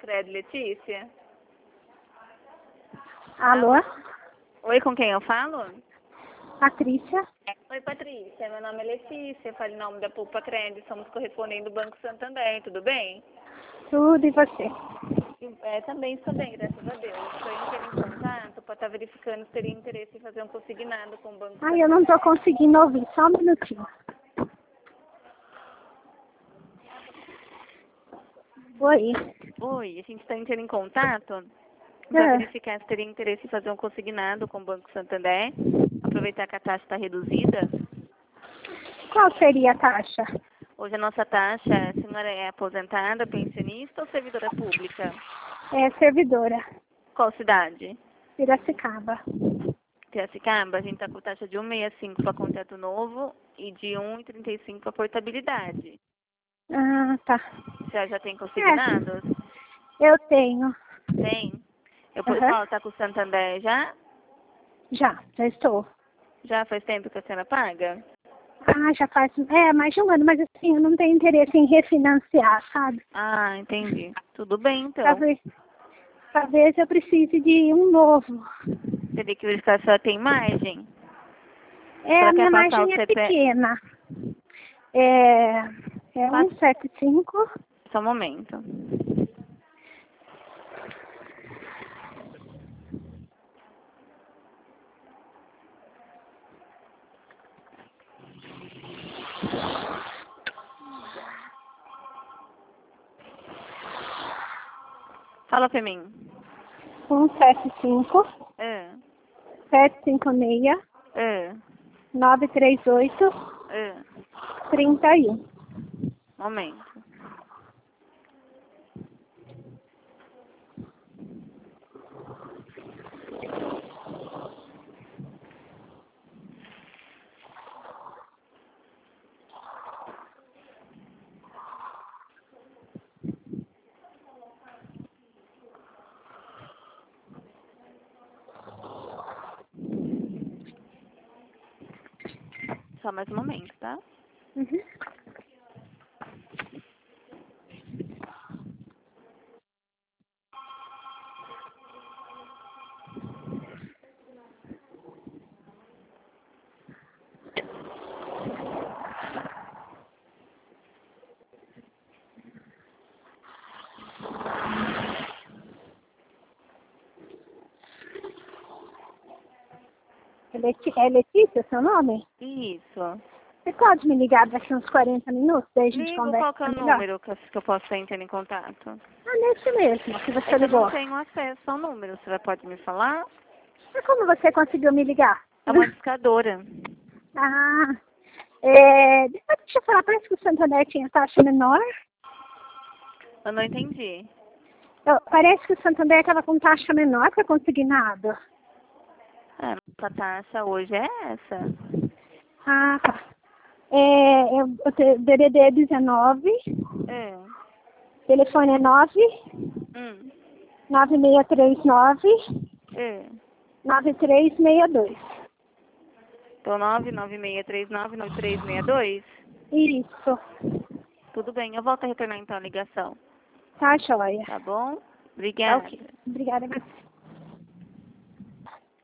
Sicredi, Letícia? Alô? Oi, com quem eu falo? Patrícia? Oi, Patrícia. Meu nome é Letícia. Falo em nome da Poupa Cred. Somos correspondentes do Banco Santander. Tudo bem? Tudo e você? Também estou bem, graças a Deus. Estou entrando em contato para estar verificando se teria interesse em fazer um consignado com o Banco Santander. Ai, eu não tô conseguindo ouvir. Só um minutinho. Oi. Oi, a gente está entrando em contato para verificar se teria interesse em fazer um consignado com o Banco Santander. Aproveitar que a taxa está reduzida. Qual seria a taxa? Hoje a nossa taxa, a senhora é aposentada, pensionista ou servidora pública? É servidora. Qual cidade? Piracicaba. Piracicaba, a gente está com taxa de 1,65 para contrato novo e de 1,35 para portabilidade. Ah, tá. A senhora já tem consignados? Eu tenho. Tem? Eu posso falar, tá com o Santander já? Já estou. Já faz tempo que a senhora paga? Ah, já faz mais de um ano, mas assim, eu não tenho interesse em refinanciar, sabe? Ah, entendi. Tudo bem, então. Talvez eu precise de um novo. Teria que verificar se a senhora tem margem. A minha margem é pequena. É 175. Só um momento. Fala pra mim. 175. 756. 938. 31. Momento. Só mais um momento, tá? Uhum. É Letícia seu nome? Isso. Você pode me ligar daqui uns 40 minutos? Daí a gente Ligo, conversa qual que é o melhor? número que eu posso estar entrando em contato? Ah, nesse mesmo que você É que eu ligou. não tenho acesso ao número. Você pode me falar? Mas como você conseguiu me ligar? É uma discadora. Ah, deixa eu falar, parece que o Santander tinha taxa menor. Eu não entendi. Parece que o Santander estava com taxa menor para consignado. Nossa taxa hoje é essa. Ah, tá. DDD 19. Telefone é 9639 9362. Então, 996399362? Isso. Tudo bem, eu volto a retornar então a ligação. Tá, joia. Tá bom? Tá, Obrigada. ok. Obrigada a você.